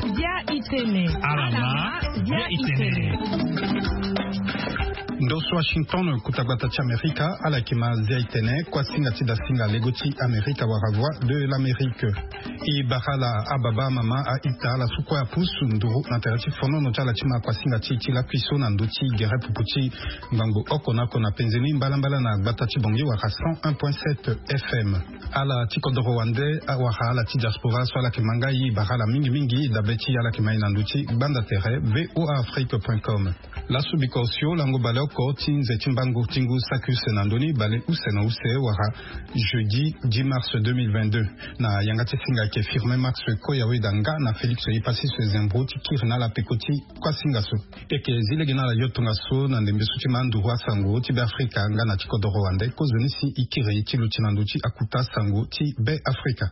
via Itene. Alama via Itene. Ndoso Washington kutagbatachi Amerika ala kima zia Itene kwa singa tida singa legoti Amerika waravwa de l'Amérique. I bahala ababa mama a ita la sukwa ya pusu nduru na terati fono no chala chima kwa singa ti la kuiso na nduti gere pupuchi mbango oko na penzeni mbala na gbatachi bongi waka 101.7 FM. Ala tikodoro wande waka ala ti diaspora so ala kimanga i bahala mingi dabeti ala kima inanduti banda tere voafrique.com. La subikosio lango bale oko tinze timbango tingu sakus nandoni bale usena use wara jeudi 10 mars 2022 na yangati singa ke firme Max Koyawe danga na Felix Yipasi se zembro tikir na la pekoti kwa singaso eke zile gina la yotunga so na ndembesu timandu wa sango ti be Afrika nga na tikodoro wande kozoni si ikire ti lutinanduti akuta sango ti be Afrika.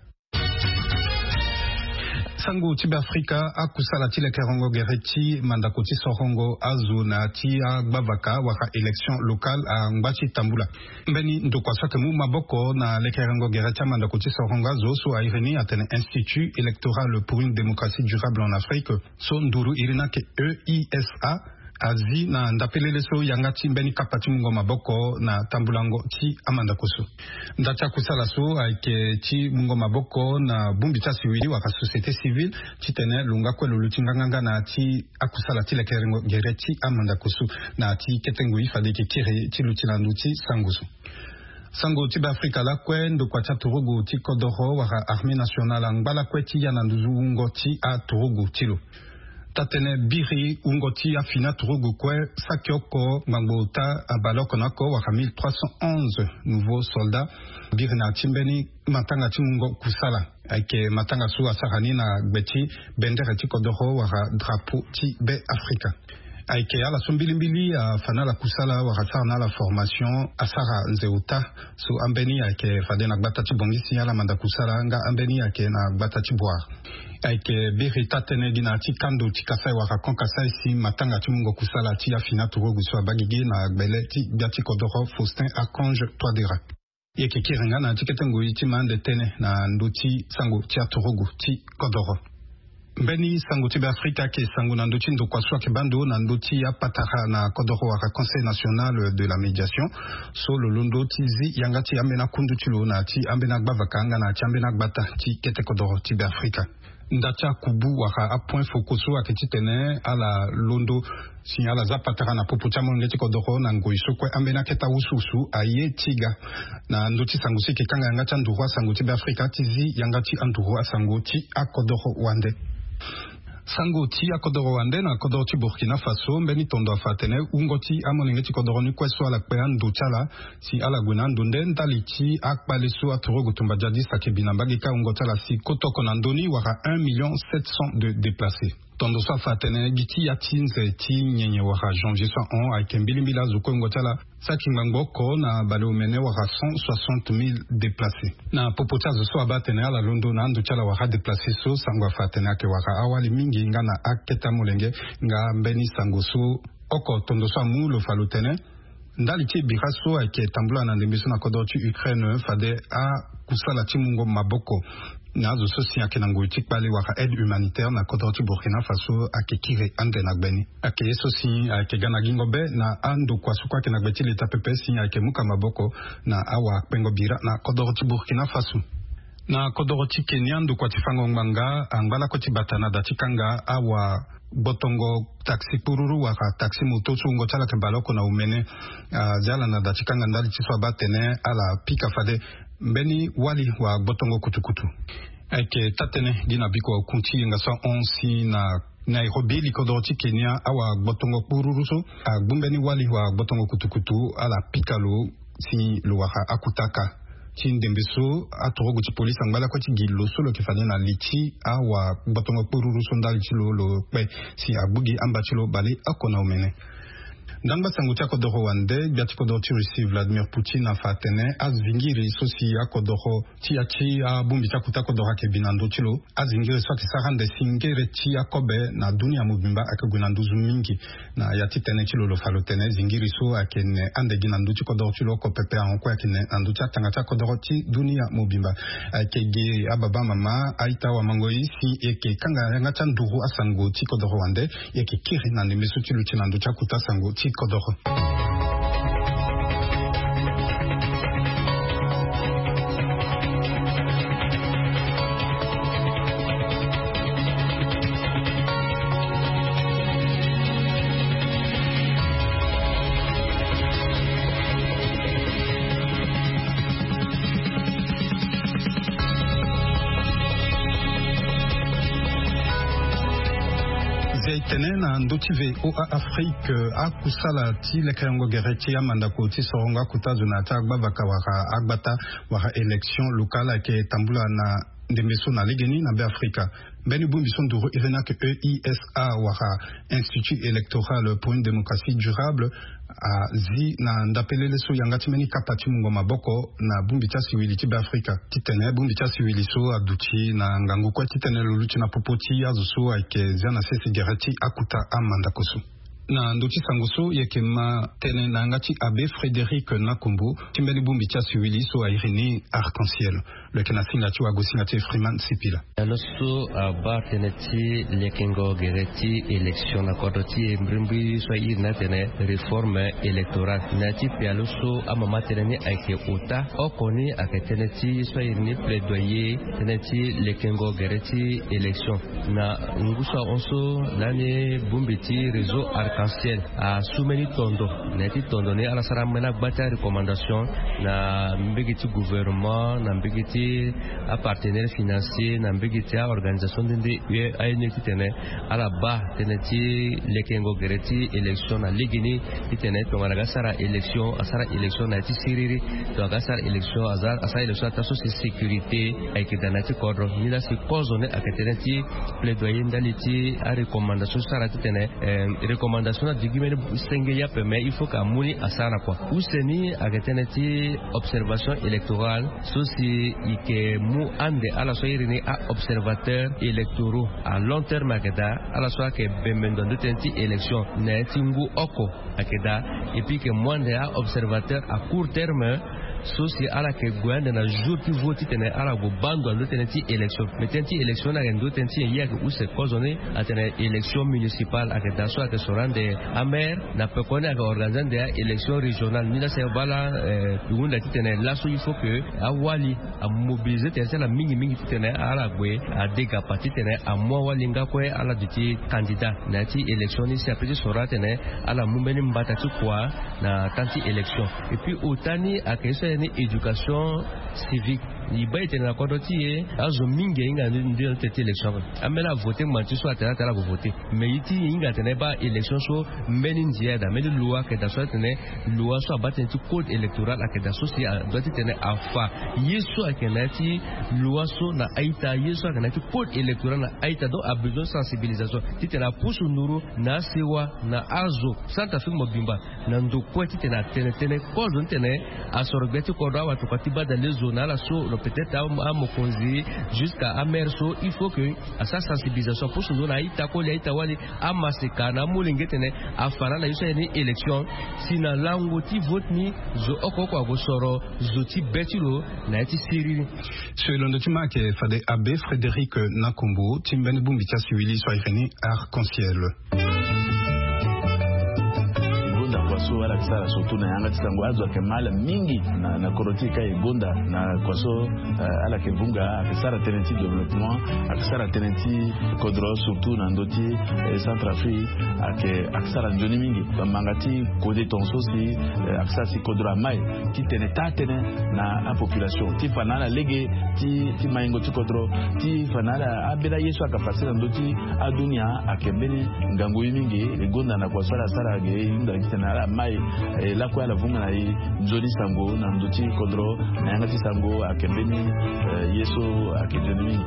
Sango tibe Afrika akusala tile kerongo gereti mandakoti sorongo azu na tia gbavaka waka election local a ngbachi tambula mbeni ndokwa sake mu maboko na le kerongo gereti mandakoti sorongo azu so a ireni atene Institut électoral pour une démocratie durable en Afrique so nduru irina ke EISA azi na ndapelele so yangati mbeni kapati mungo maboko na tambulango ti amanda koso ndacha kusala so aike ti mungo maboko na bumbi cha siwili waka société civile ti tene lunga kwelo lutinganga na ti akusala ti lekerengo gereti amanda koso na ti ketengo ifade ke kire ti lutinandu ti sanguso sango ti Afrika la kwe ndo kwa cha turugu ti kodoro waka armée nationale ngbala kwe ti yananduzu ungo ti a turugu tilo tatene biri ungoti afina turugu kwe sakyoko mangota abaloko nako waka 1311 nouveaux soldats biri na timbeni matanga timungo kusala ake matanga su asarani na gbeti bendere ti kodoro waka drapeau ti be Afrika aike ala sombilimbili fana la kusala waka na la formation asara nzeuta so ambeni ake fade na gbata ti bongisi ala manda kusala nga ambeni ake na gbata ti boire aike berita tene dina ti kando ti kasai waka kon kasai si matanga ti mungo kusala ti afina turugu so abagigi na gbele ti biati kodoro Faustin Archange Toadera yeke kirenga na tiketengo iti mande tene na nduti sango ti turugu ti kodoro mbeni sango ti be Afrika ke sango na nduti ndo kwa swa ke bando na nduti ya patara na kodoro waka Conseil national de la médiation so lolondo tizi yangati ambena kundu tilo na ti ambena gbavaka nga na ti ambena gbata ti kete kodoro ti be Afrika ndacha kubu waka a point fokoso akiti tene ala londo si ala zapatara na popo cha mongeti kodoro na ngoiso kwe ambena keta ususu aye tiga na nduti sango si ke kanga yanga cha nduwa sango ti be Afrika tizi yangati anduwa sango ti akodoro wande sango ti akodoro wande na kodoro ti Burkina Faso mbeni tondo afatene ungoti amonenge ti kodoro ni kweso ala kpe andu chala si ala gwena ndunde ndali ti akpale so atorogo tumba jadi sake binambagi ka ungoti ala si kotoko na ndoni waka 1,700,000 de déplacés. Tondo so afatene giti ya tinze ti nyenye waka janvier so on aike mbilimbila zuko ungoti ala saki mbangoko na bale umene waka 160,000 déplacés. Na popota zo so abatene ala londo na andu chala waka déplacés so sango afatene ake waka awali mingi nga na aketa mulenge nga mbeni sango so oko tondo so amu lo falutene ndali ti biraso ake tambula na ndembeso na kodoro ti Ukraine fade a kusala ti mungo maboko na zo so si ake na ngoi ti kpale waka aide humanitaire na kodoro ti Burkina Faso ake kire ande na gbeni ake so si ake gana gingo be na ando kwa suko ake na gbeti leta pepe si ake muka maboko na awa pengo bira na kodoro ti Burkina Faso na kodoro ti Kenya ndo kwa tifango nganga angbala ko ti batana da tikanga awa botongo taxi pururu waka taxi moto sungo chala ke baloko na umene jala na da tikanga ndali ti so batene ala pika fade mbeni wali wa botongo kutukutu ake tatene dina biko kunti nga so onsi na Nairobi likodoro ti Kenya awa botongo pururu so agbumbeni wali wa botongo kutukutu ala pikalo si lo waka akutaka ti ndembeso atorogo ti polisi angbala ko ti gilo so lo ke fane na liti awa botongo pururu so ndali ti lo kpe si agbugi amba ti lo bale akona umene Ndamba sango tia kodoro wande biati kodoro ti Russie Vladimir Poutine afatene azvingiri sosi ya kodoro ti achi a bumbi tia kuta kodoro ke binando chilo azvingiri swati sarande singere ti akobe na dunia mubimba ake gunanduzu mingi na yati tene chilo lo falo tene zingiri so akene ande ginandu ti kodoro chilo ko pepe anko akene andu tia tanga tia kodoro ti dunia mubimba ake ge ababa mama aita wa mangoi si eke kanga yanga chanduru asango ti kodoro wande yake kiri na nemesu chilo ti nandu tia kuta sango ti kodoro. Tenena ndotive oa Afrique a kusala ti lekengo gereti amanda ko ti soronga kutazuna ta gbavaka waka agbata waka election locale ke tambula na ndemeso na legeni na be Afrika beni bumbi sonduro irena ke EISA waka Institut électoral pour une démocratie durable a zi na ndapelele so yangati meni kapati mungo maboko na bumbi tia siwili ti be Afrika titene bumbi tia siwili so aduti na ngangu kwa titene luluti na popoti azuso ake ziana sesi gereti akuta amanda kosu na ndoti sangoso yeke ma tene na ngati abe Frédéric Nakumbu timbeli bumbi tia siwili so a Irene Arc-en-Ciel le kena singati wa gosingati Freeman Sipila aloso aba teneti lekengo gereti election na kodoti mbrimbi so ina tene réforme électorale nati pe aloso amama teneni ake uta okoni ake teneti so ni plaidoyer teneti lekengo gereti election na ngusa onso nani bumbi ti réseau Arc-en-Ciel a soumeni tondo neti tondo ne ala sara mena bata recommandation na mbigiti gouvernement na mbigiti a partenaire financier na mbigiti a organisation dinde ayneki tene ala ba teneti lekengo gereti election na ligini tene to ngara sara election asara election na ti siriri to ga sara election asara election ta so sécurité ay kidanati kodro ni la si kozone akateneti plaidoyer ndaliti a recommandation sara tene recommandation digimene senge ya mais il faut qu'amuni asara quoi useni akateneti observation électorale sosi ike mu ande ala so irini a observateur électoraux à long terme akeda ala so ke bemendo tenti élection na tingu oko akeda et puis que mwande a observateur à court terme sosi ala ke gwande na jour qui vote tene ala go bando ndo teneti élection metenti élection na ndo tenti ya ke use kozone atene élection municipale akeda so ake sorande amer na pekone ake organiser de élection régionale ni la se bala dugunda tene la so il faut que awali a mobiliser tene la mingi tene ala gwe a dega parti tene a mwa walinga kwe ala duti candidat na ti élection ni se apeti sorate tene ala mumbeni mbata tu kwa na tanti élection et puis otani ake ni éducation civique ni baite na kodoti azo mingi inga ndio tete élection amela voter manti so atala bo voter mais iti inga tene ba élection so mbeni ndia da meli loi ke da so tene loi so abatenti code électoral akeda so si doit tene afa yeso akenati loi so na aita yeso akenati code électoral na aita do a besoin sensibilisation titela pusu nuru na sewa na azo santa fi mobimba na ndoko titela tene code tene asorbe kodwa watu katiba dans les zones là so peut-être à mokonzi jusqu'à amerso il faut que à sa sensibilisation pour nous na ita ko ita wali amaseka na mulingetene afana na yusa ni élection sina lango ti vote ni zo okoko agosoro zo ti betilo na ti siriri selon le tuma ke fade abe Frédéric Nakumbu timbeni bumbi tia siwili so Irene Arc-en-Ciel so ala kisara surtout na yanga tisango azo ke mala mingi na korotika igonda na kwaso ala ke bunga akisara tenenti développement akisara tenenti kodro surtout na ndoti Centrafrique akisara njoni mingi mangati kode tonso si akisara si kodro mai ti tene tatene na a population ti fanala lege ti maingo ti kodro ti fanala abela yesu akapasira ndoti adunia akembeni ngango mingi igonda na kwaso ala sara ge inda kitana mai la kwa la vunga na njoni sango na ndoti kodro na yanga ti sango akembeni yesu akejeni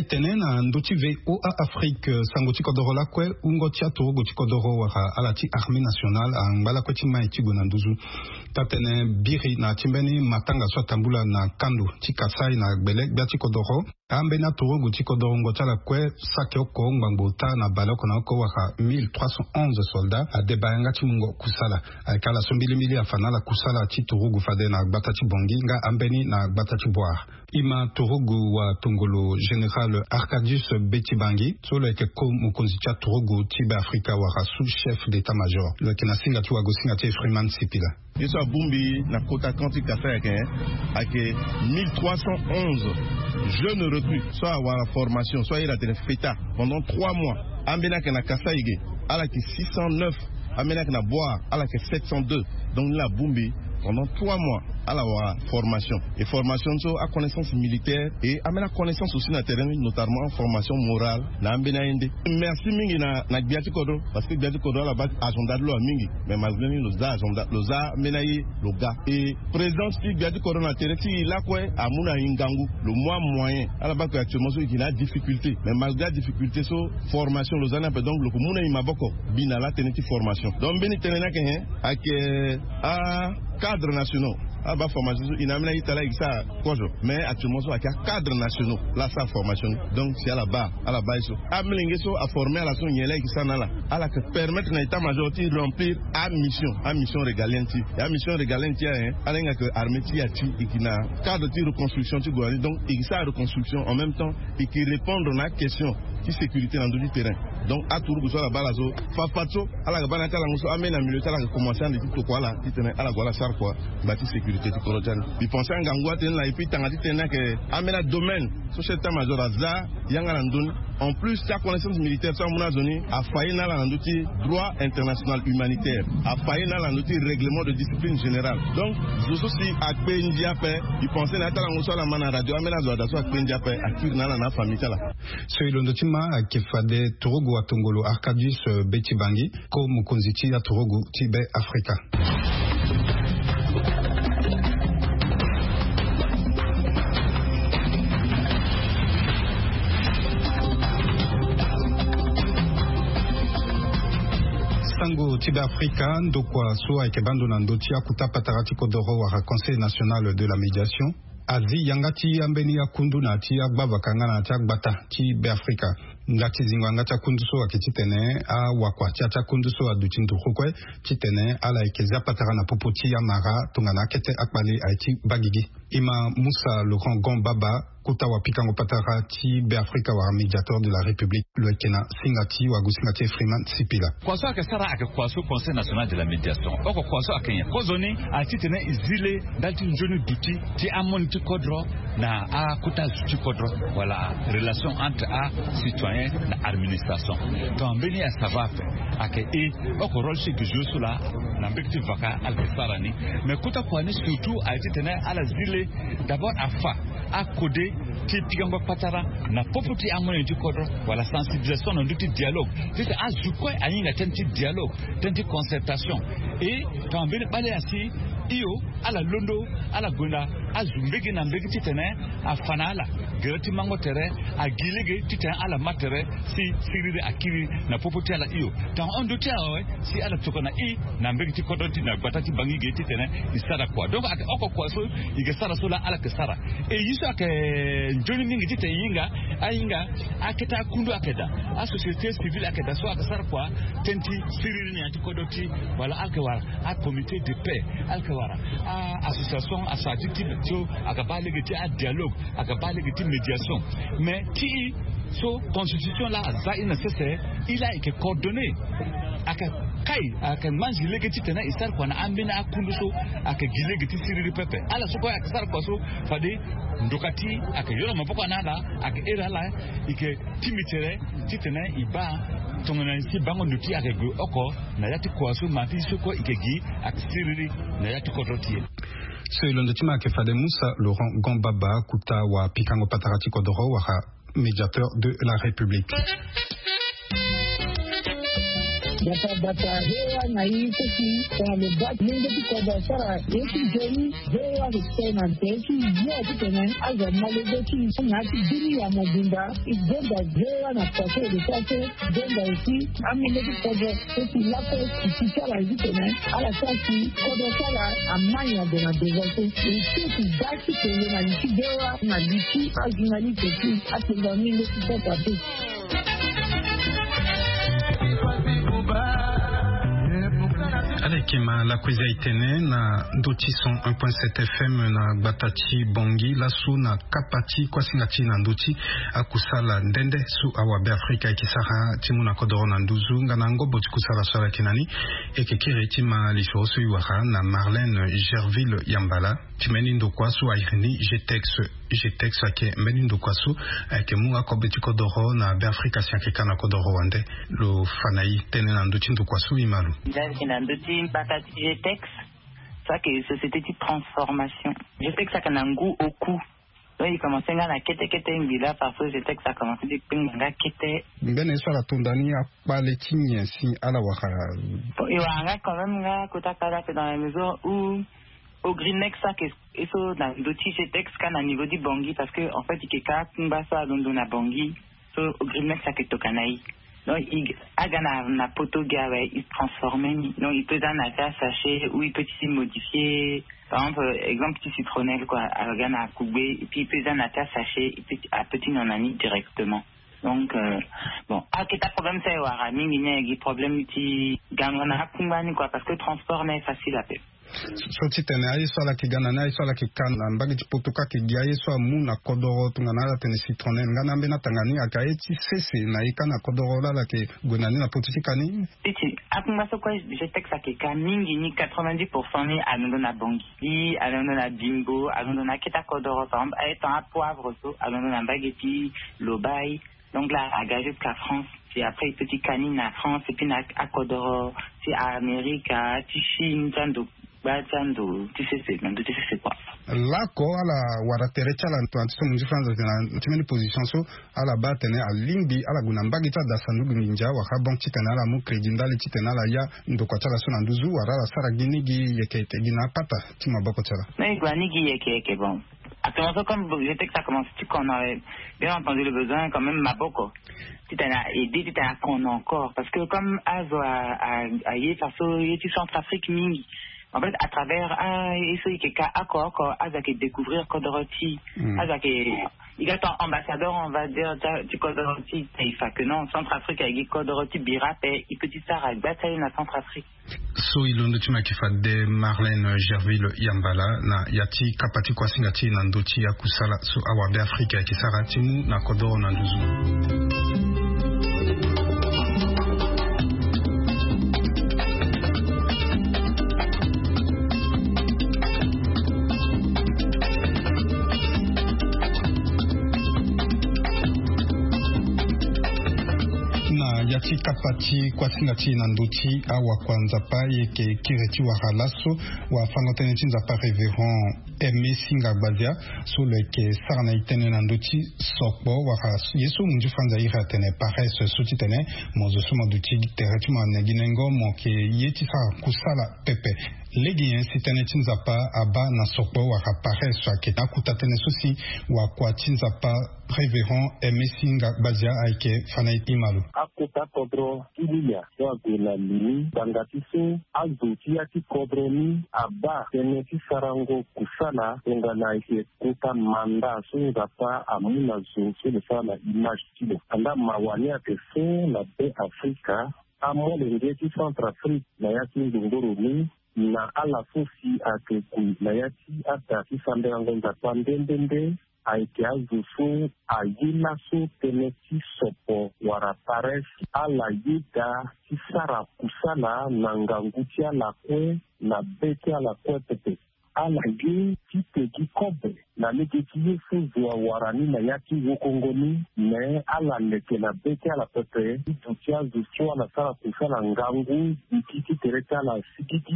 itene na nduti VOA Afrique sangoti kodoro kwe ungotia Torugu kodoro wa alati Armée nationale angala kweti mai tigo na nduzu tatene biri na timbeni matanga so tambula na kandu tikasai na gbele biati kodoro ambena Torugu kodoro ngotala kwe sake oko ngbangota na baloko na oko wa 1311 soldats a debayanga timungo kusala akala sombili mili afanala kusala ti Torugu fade na gbata ti bongi nga ambeni na gbata ti boire ima Torugu wa tongolo général Arcadius Betibangi solo eke ko mukonzi cha Torugu tibe Afrika wa sous-chef d'état-major le kena singa tu wagosinga ti Freeman Sipila Yeso Bumbi na kota kanti kasa yake ake 1311 jeunes recrues soit à la formation soit à la feta pendant 3 mois ambena kana kasa yige ala ki 609 ambena kana boire ala ki 702 donc la Bumbi pendant 3 mois à la formation. Et formation à connaissance militaire et à la connaissance aussi na terrain, notamment formation morale. Merci mingi na Biati Kodo parce que Biati Kodo là-bas agenda de l'eau mingi. Mais malgré nous agenda loza menaye loga. Et présence qui Biati Kodo na terrain qui là quoi à Muna Ingangu le mois moyen. À la bas actuellement il y a difficulté. Mais malgré la difficulté so formation loza na donc le Muna Imaboko binala terrain formation. Donc beni terrain que à cadres nationaux. Ah bah formation, il n'a pas été là avec ça, mais actuellement il y a cadres nationaux, là ça formation, donc c'est à la base ça. Amener à former à la zone yéla qui s'en a là, à la que permettre l'état-major de remplir à mission régalienne, à mission régalienne hein, à l'enga que armée qui qui n'a cadre de reconstruction du gouvernement, donc il ça reconstruction en même temps et qui répondre à la question qui sécurité dans le terrain. Donc à Tourou sur la balazo, Fafato, à la bana kala muso amena militaire la commencer à dire quoi là, qui tenait à la voilà sar quoi, bâti sécurité du Korojan. Il pensait en gangwa ten la et puis tangati tenait que amena domaine, société major azza, yanga landun. En plus, ta connaissance militaire, ça m'a donné à faillir dans l'andouti droit international humanitaire, à faillir dans l'andouti règlement de discipline générale. Donc, je suis aussi à Pendiapé, il pensait à la main à la radio, à Pendiapé, à qui dans la famille là. Ce l'ondotima qui fade Torugu à Tongolo Arcadius Betibangi, comme Konziti à Torugu Tibet Africa. Sango Tibet Africa, ndokwa so aikebando na ndotia kuta patarati kodoro wa Conseil national de la médiation. Azi yangati ambeni ya kundu na ti agbava kangana ti agbata ti be Africa. Ngati zingwa ngati kundu so akititene a wakwa ti ata kundu so adutindu khokwe titene ala ikezia patara na popoti ya mara tungana kete akbali aiti bagigi. Ima Moussa Laurent Gombaba kuta wa pikango patara ti be Africa wa médiateur de la République le Kenya singati wa gusingati Freeman Sipila. Kwaso akasara akakwaso Conseil national de la médiation. Oko kwaso akenya. Kozoni atitene izile dalti njoni duti ti amon ti kodro na a kuta zuti kodro voilà relation entre a citoyen na administration. Donc beni a savoir ake e oko rôle chez que je suis là na mbekti vaka alkesarani mais kuta kwani surtout atitene ala zile d'abord afa a codé ti pigango patara na popoti amon ti kodro voilà sensibilisation na duti dialogue c'est a zukoi ayinga tenti dialogue tenti concertation et quand beni bale asi iyo ala londo ala gona azumbegi na mbegi titene afanala gerati mango tere agilege titene ala matere si sirire akiri na popoti ala iyo tan ondo tia si ala tokona i na mbegi tikodoti na batati bangi ge titene isara kwa donc aka oko kwa so ige sara so la ala ke sara e yiso ake njoni mingi titene yinga ayinga aketa kundu akeda a société civile akeda so aka sara kwa tenti sirire ni atikodoti wala alkewara a comité de paix alkewara a association a saditi so akabale geti a dialogue akabale geti médiation mais qui so constitution là za nécessaire il a été coordonné aka kai aka manji legeti tena isar kwa na ambina akundu so aka gilegeti siriri pepe ala so kwa akasar kwa so fade ndokati aka yora mapoko nada aka era la ike timitere titena iba tongana si bango nduti aka go oko na yati kwa so mati so ko ikegi aka siriri na yati kodotie. C'est le ndotima ke fade Moussa Laurent Gombaba kuta wa pikango patarati kodoro wa médiateur de la République. bata hewa na hii kwa lebati mungu kwa sara yeki jeni hewa tena teki yote tena aza malezeki na dini ya mobimba igenda hewa na kwa sasa genda usi amileki kwa teki lapo kisara hizi tena ala sasi kwa sala amanya de devote teki daki tena na likidewa na liki ajinali teki atendamile kwa papi. Alekema la kweza itene na ndoti son 1.7 FM na Gbatachi Bongi lasu na kapati kwa singati na ndoti akusala ndende su awabe Afrika ikisara timu na kodoro na nduzu ngana ngobo tikusala swala kinani ekekere tima lishosu yuara na Marlène Gerville Yambala timeni ndokwasu airini Jetex ake mbeni ndokwasu ake mu akobeti kodoro na be Afrika siakeka na kodoro wande lo fanai tene na ndoti ndokwasu imalu Bakati Jetex, ça que société de transformation. Jetex ça qu'on a un goût au cou. Donc il commençait à la kete ngila parce que Jetex ça commençait de pinga kete. Mbene so la tondani a parlé tigne si ala wakara. Il y a quand même là kota kala dans la maison où au Greennex ça que eso dans l'outil Jetex quand à niveau du Bongi parce que en fait il y a kumba ça dans na Bongi. So au Greennex ça que tokanai. Donc, il a poto gawe, il transforme, donc il peut dans un sachet ou il peut aussi modifier, par exemple, petit citronnelle, quoi, à couper, et puis il peut dans un sachet, il peut à petit non-ani directement. Donc, bon, quel problème c'est, il y a problème qui gagne, quoi, parce que le transport n'est facile à faire. Soti tene ayi swala ki gana na ayi swala ki kana mbagi chipotoka ki giaye swa muna kodoro tungana tene citronel ngana mbena tangani akaye ti sese na ikana kodoro la ke gonani na potusikani titi akunga sokwa Jetex akeka mingi ni 90% ni anondo na bongi anondo na bimbo anondo na keta kodoro par exemple étant à poivre so anondo na bageti lobai donc là à gagé de la France puis après petit canine à France et puis à kodoro c'est à Amérique à Chine tando batando c'est quoi là ko ala waratere chala ntantiso munji France na timeni position so ala batene alimbi ala gunambagi ta dasandu nginja wa kabon titana ala mu credit ndali titana ala ya ndoko chala so na nduzu wala sara ginigi yekete gina pata tima bako chala mais gwanigi yeke bon actuellement comme je sais que ça commence tu qu'on a bien entendu le besoin quand même maboko titana aidé titana qu'on encore parce que comme azo a yé faso yé Centrafrique mingi. En fait, à travers il y a accord à découvrir Kodoroti, il y a un ambassadeur, on va dire, du Kodoroti, il fait que non, Centrafrique avec Kodoroti Bira, il peut dire ça à bataille na Centrafrique. So ilondo chima kifade Marlène Gerville Yambala na yati kapati kwa singati na ndoti ya kusala so awabe Afrika ya kisara timu na Kodoro na nduzu. Yati kapati kwa singati na ndoti awa kwanza pa yeke kireti wa halaso wa fangotene tinza pa Révérend Aimé Singa Gbazia so leke sarana itene na ndoti sokbo wa yeso munju fanza ira tene pares soti tene mozo suma duti tereti ma neginengo moke yeti sa kusala pepe legi sitene tinza pa aba na sokbo wa pares wa ke akutatene sosi wa kwa tinza pa Révérend Aimé Singa Gbazia aike fanaiti malu akota kodro iliya so agula lini bangatiso azuti yati kodro ni aba teneti sarango kusala engana ike kuta manda so ngapa amuna zo so le sala image tilo anda mawani ate so na be Afrika amole ngeti Centrafrique na yati ngongoro ni na ala fosi ate ku na yati ata kisande ngonza pandendende aike azufu ayina so teneti sopo waraparesi ala yida kisara kusala na ngangutia la kwe na bete la kwe pepe ala ge tipe kikobe na negeti yefu zwa warani na yaki wokongoni ne ala leke na bete la pepe itutia zufu ala sara kusala ngangu ikiti tereta la sikiti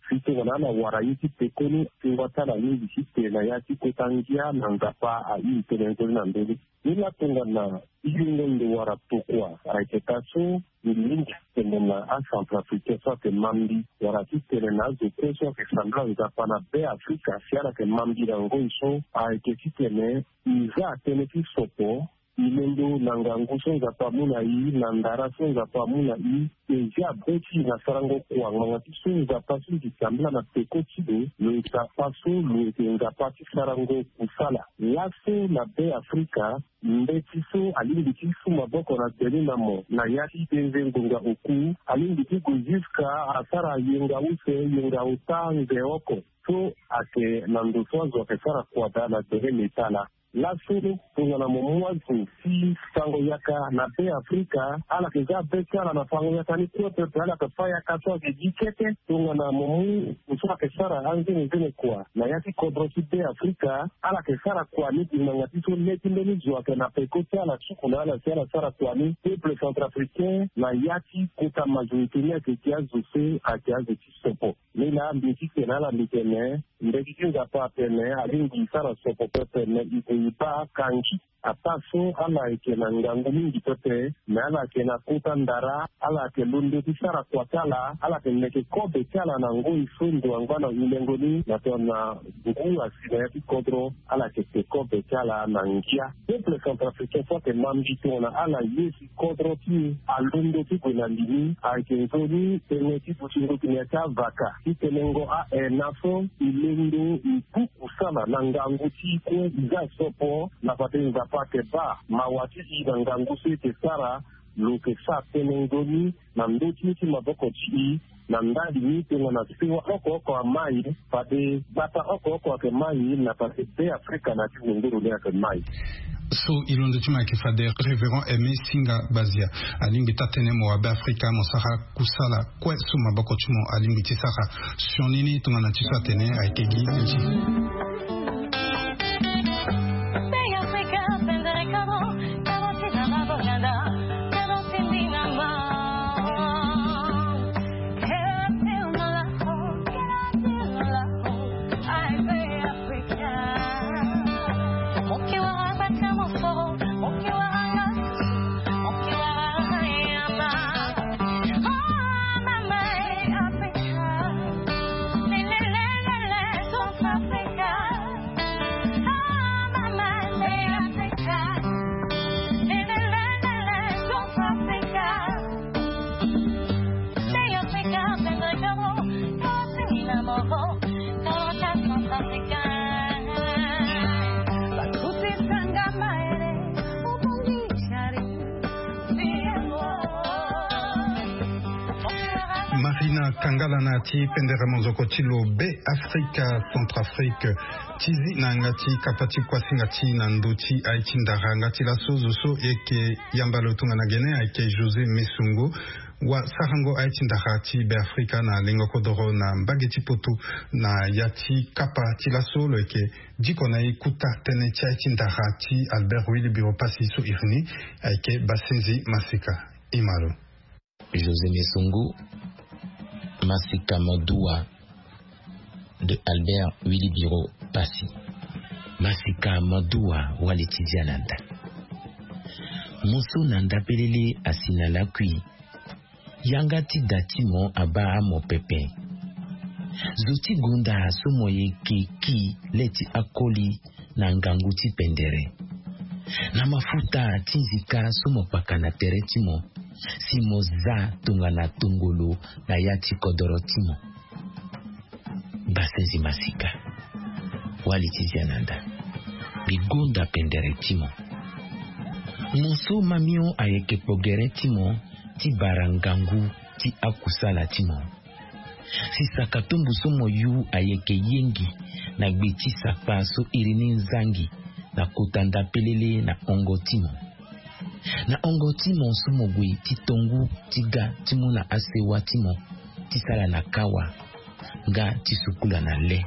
Sito wana warayiti pekoni tingwatala mingi site na yati kotangia na ngapa a intenenzo na mbele. Ila tungana ilingonde warapokwa aiketaso ilingi tengena a Centrafrique sote mambi warati terena zokeso ke sambla ngapa na be Afrika siara ke mambi na ngoiso aiketitene iza teneti sopo ilendo nanga songa pamuna yi nandara songa pamuna yi eja beti na sarango kwa ngati songa pasu disambla na pekotido le pasu le tenga pati sarango kusala laso na be Afrika mbeti so alindi su maboko na telina mo na yati tenze ngonga oku alindi kuziska asara yenga use yenga utange oko so ake nandosozo kesara kwa dana terene tala la suru tungana momwazi si sango yaka na be Afrika ala keza beka na fango yaka ni kwa pepe ala kafaya kaso ke dikete tungana momu usura kesara anzene zene kwa na yaki kodrosi be Afrika ala kesara kwa ni ngatiso leti mbeni zwa ke na pekote ala chukuna ala sara kwa ni peuple centrafricain na yaki kuta majorité ke kiazo se a kiazo tisopo nila mbiti kenala mbitene mbiti kinga pa pene alingi sara sopo pepe ne iba kanji ataso ala ikena ngangu mingi pepe na ala kena kuta ndara ala ke lunde tisara kwa tala ala ke neke kobe tala na ngoi fundo angwana ilengoni na tona buku asina yati kodro ala ke kobe tala na ngia peuple centrafricain sote mambi tona ala yesi kodro ti alundo ti kuna lini aikenzoni teneti puchingo kinyata vaka itenengo a enafo ilendo ipuku sana na ngangu ti kwe iza sopo na patenza pake ba mawatisi na ngangu sete sara luke sa tenengoni na ndoti ti maboko chi na ndadi mite na siwa oko amai pade bata oko ake mai na pade be Afrika na ti nguru le ake mai. So ilondo chuma kifade Révérend Aimé Singa Bazia alimbi tatene mo abe Afrika mo sara kusala kwe suma bako chumo alimbi tisara shonini tungana tiswa tene aikegi nchi. Marina Kangala na ti pendere mozoko tilo be Afrika Centrafrique tizi na ngati kapati kwa singati na ndoti aichindara ngati la sozo so eke yambalo tunga na gene ake José Mesungu wa sarango aichindara ti be Afrika na lengo kodoro na mbageti poto na yati kapa ti la solo eke diko na ikuta tene ti aichindara ti Albert Willy Biro Pasi so irni ake Basenzi Masika Imalo José Mesungu Masika Madua de Albert Willy Biro Pasi. Masika Madua waletidia nanda. Moso nanda pelele asina lakui. Yangati datimo aba mo pepe. Zoti gunda somoye ki leti akoli na nganguti pendere. Na mafuta tinzika somo paka na teretimo. Simo za tunga na tungulu na yati kodorotimo. Basenzi Masika walitizia nanda bigonda pendere timo. Monso mamio ayeke pogere timo ti barangangu ti akusala timo. Sisaka tumbu somo yu ayeke yengi na gbeti sakpa so irini nzangi na kutanda pelele na ongo timo. Na ongo timo somo gwe ti tongu tiga timo na asewa timo ti sala na kawa ga ti sukula na le.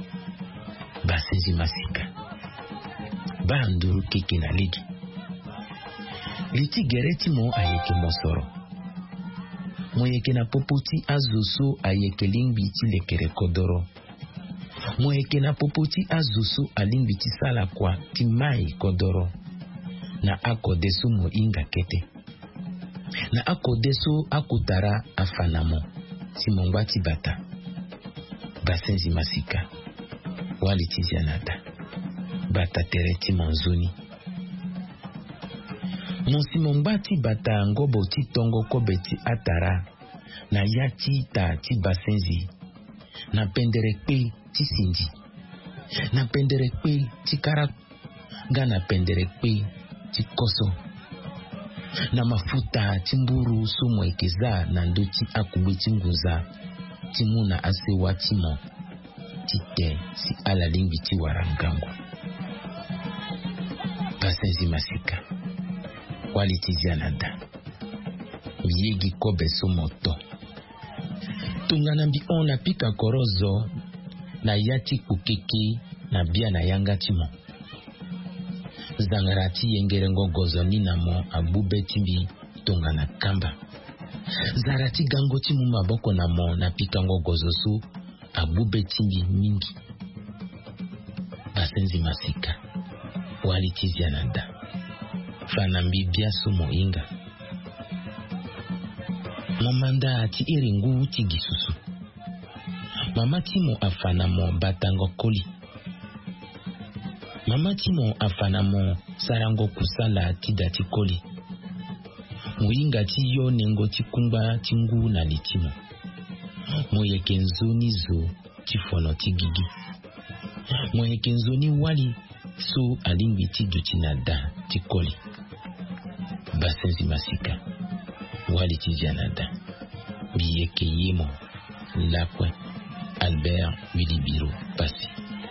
Basenzi Masika ba nduru keke na legi liti gere timo ayeke mosoro moyeke na popoti azoso ayeke lingbi ti lekere kodoro. Moyeke na popoti azoso alingbi ti sala kwa ti mai kodoro. Na akodeso mo inga kete. Na akodeso akutara afanamo ti mongba ti bata. Basenzi masika. Wali ti zianata. Bata tere ti monzoni. Monsi mongba ti bata ngobo ti tongo kobe ti atara. Na yati ta ti basenzi. Na pendere kpe ti sindi. Na pendere kpe ti kara. Ga na pendere kpe ti koso. Na mafuta ti mburu sumo ekeza na ndo ti akube ti nguza. Ti muna asewa ti mo. Ti te si ala lingbi ti warangangu. Basenzi masika. Wali ti zianada. Yegi kobe sumo to. Tungana mbi ona pika korozo. Na yati kukeke na bia na yanga ti mo. Zangarati yengere ngogozo nina mo abube timbi tonga na kamba. Zarati gango timu maboko na mo na pika ngogozo su abube timbi mingi. Basenzi masika. Wali tizi ananda. Fanambi biasu mo inga. Momanda ati iringu tigi susu. Mama timo afana mo batango koli. Mama timo afanamo sarango kusala tidati koli. Muinga tiyo nengo tikumba tingu na litimo. Moyekenzoni zo tifono tigigi. Moyekenzoni wali so alingbi tidutinada tikoli. Basenzi masika. Wali tijanada. Biyeke yemo. Lapwe. Albert Wilibiro Passi.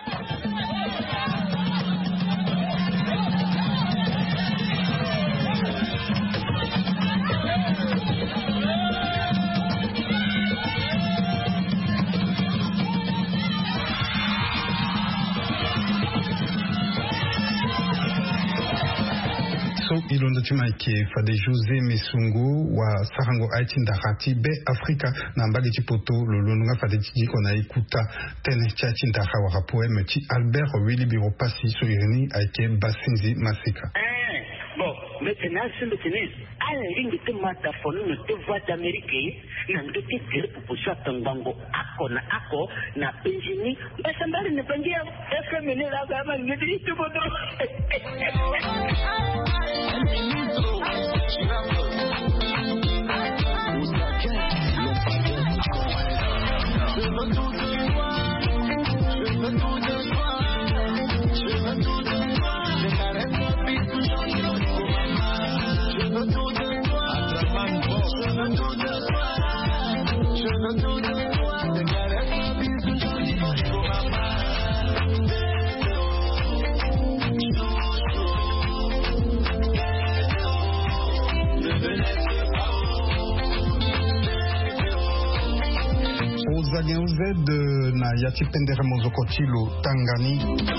Ilondo tumaike fade Jose Mesungu wa sarango Haiti ndarati be Afrika na mbagi chipoto lolonga fade tijiko na ikuta tene chachi ndaka wa poème ti Albert Wilibiro Passi so irini aike Basenzi masika. Bon, maintenant c'est maintenant à la ligne de mataphone de voix d'Amérique na ndote tele proposition tangango ako na penjini basambali ne pangia efemene la kama ngedi tu bodo. de na yati pendere mozokotilo tangani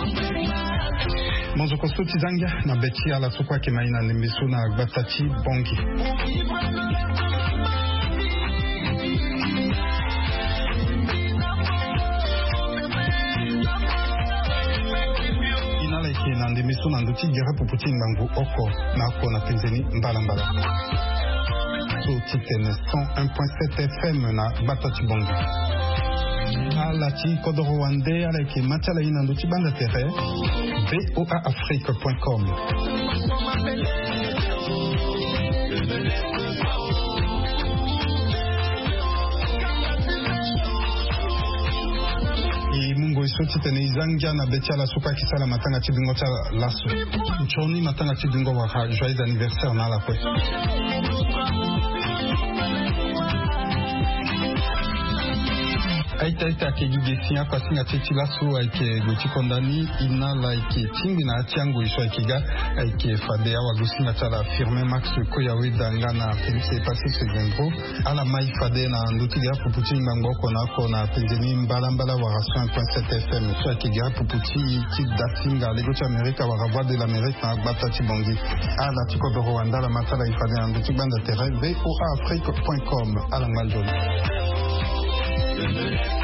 mozokoso tizanga na beti ala sokwa kemaina nemeso na batati bongi inaleke na nemeso na nduti gera puputi ngangu oko na ko na penzeni mbala so titene 101.7 FM na batati bongi Alati Kodoro Wande avec Matala Inando Tibanda Terre voaafrique.com. Et Mungo Isoti Tenizanga na Betiala Supa Kisala Matanga Tibingo Lasso. Choni Matanga Tibingo Waka, joyeux anniversaire na la fête. aita ke gigesia pasinga tetila so ake gotikondani ina like tingi na tiango iso ikiga ake fadea wa gusinga tala firme Max Koyawe dangana Félix Patrice Gengro ala mai fade na ndutiga puputi ngangoko na penzeni mbala wa ration 1.7 FM so ikiga puputi ti dasinga lego cha Amerika wa voix de l'Amérique na gbata tibongi ala tiko do Rwanda la matala ifade na ndutiga banda terrain voaafrique.com ala ngaldoni.